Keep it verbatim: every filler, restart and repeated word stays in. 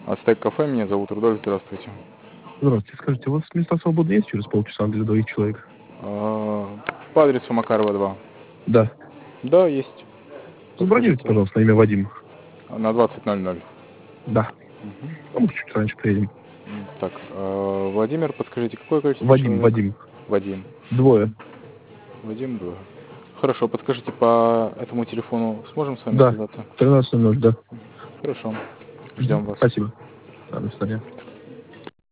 Ацтек кафе, меня зовут Рудольф, здравствуйте. Здравствуйте, скажите, у вас места свободны есть через полчаса для двоих человек? А, По адресу Макарова два. Да. Да, есть. Забронируйте, Подскажите. пожалуйста, на имя Вадим. На двадцать ноль ноль. Да. Мгм. А может, чуть раньше приедем. Так, а, Владимир, подскажите, какое количество Вадим, человек? Вадим. Вадим. Двое. Вадим, двое. Хорошо, подскажите, по этому телефону сможем с вами Да. связаться? тринадцать ноль ноль, да. Хорошо. Мгм. Ждем вас. Спасибо. Да, до свидания.